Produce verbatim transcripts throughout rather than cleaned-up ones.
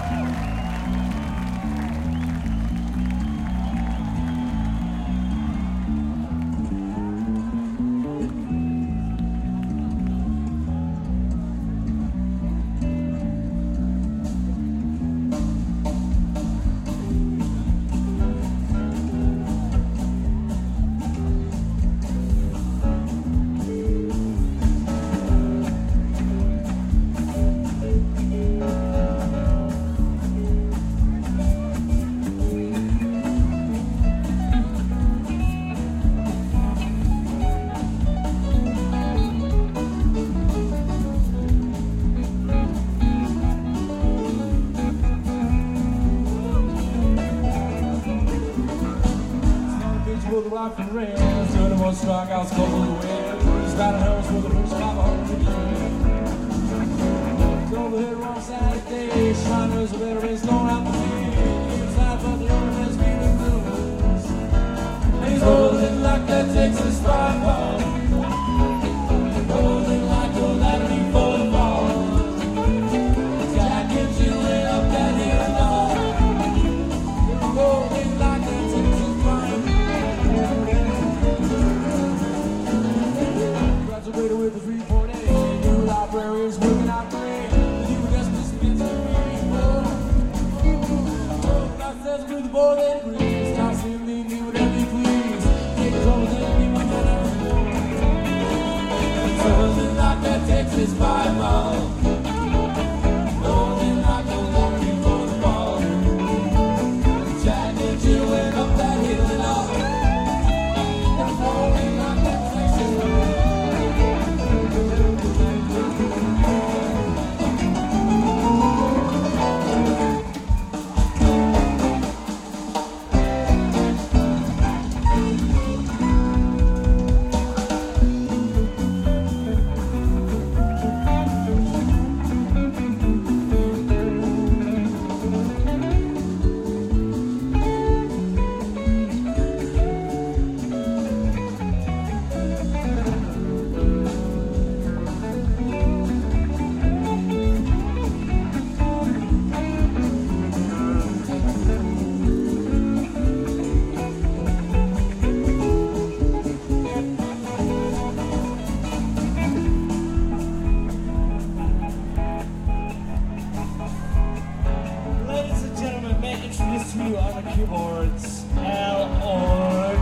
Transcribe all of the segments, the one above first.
And rain, thirty-one strikeouts, cover the wind. Started hers with the first five hundred games. Over here on Saturday, Shriners are better race, don't have to see. Inside, but the owner has been in blues. And he's holding like that Texas five ball. Holding like a lightning for the ball. Jack and you lit up that hill and all. Holding like that Texas five ball. Graduated with a three point eight. New libraries working out great. You just dispense the people. God says with the boy that agrees. Stop seeing me, do whatever you please. Take trouble, then be my man. Something like that Texas five ball. Holding like a lightning for the ball. Jack and Jill went up that hill and all. Holding like that Texas five ball. On the keyboards, Al Org.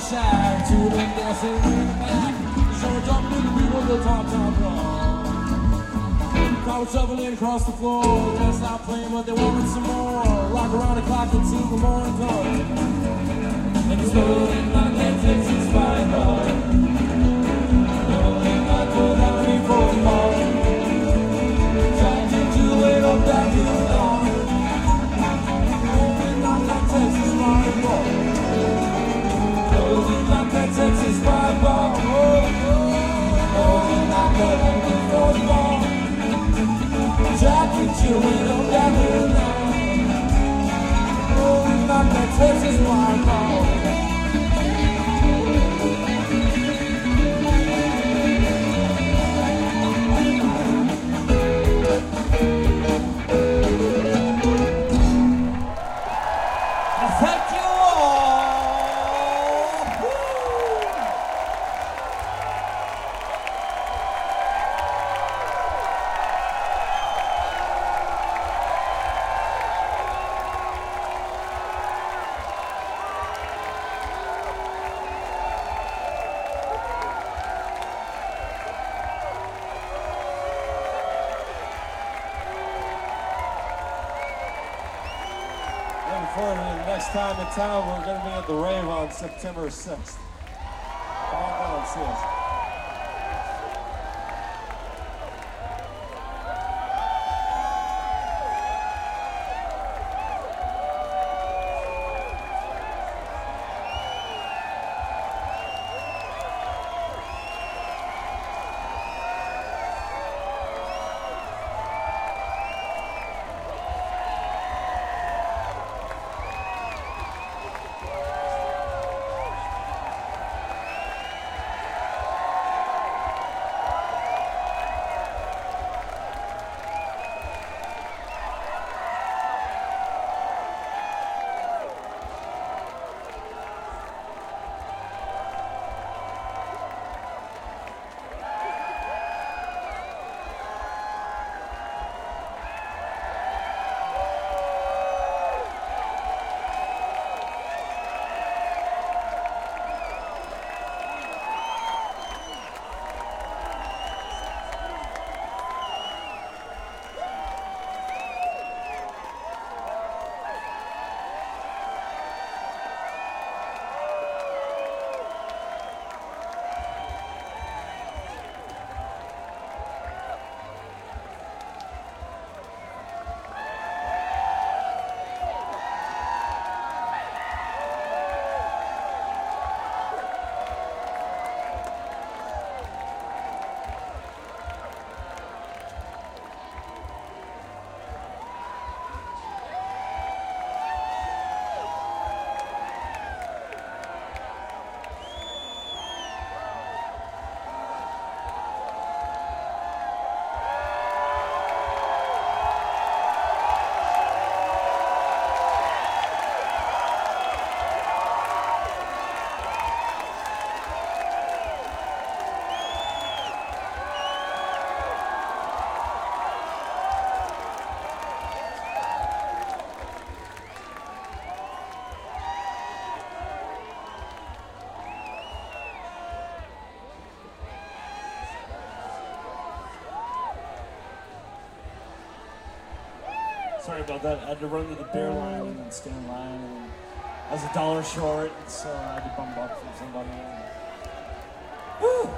shack to the dancing in the back. So we're jumping in the middle of the top top floor. Car was shuffling across the floor. Just not playing, but they wanted some more. Rock around the clock until the morning comes. And it's rolling like that Texas fire bar. Rolling like the down before the morning. Trying to do it up that hill long. Rolling like that Texas fire bar. Rolling like that Texas fire bar. Rolling like that down before the morning. Trying to do it up that hill long. Rolling like that Texas fire bar. Looking forward to the next time in town. We're going to be at the Rave on September sixth. Come on down and see us. Sorry about that. I had to run to the beer line and then stand in line, and I was a dollar short, so I had to bump up from somebody. Woo!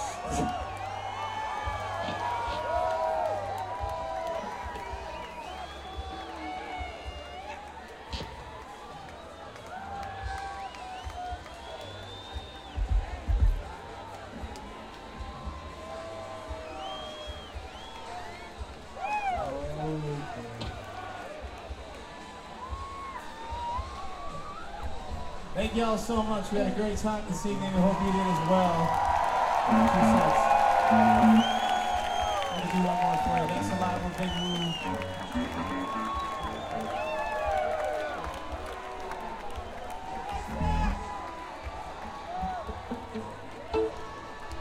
Thank y'all so much. We had a great time this evening. I hope you did as well. Two sets. I'm gonna do one more for you. That's a lot of big moves.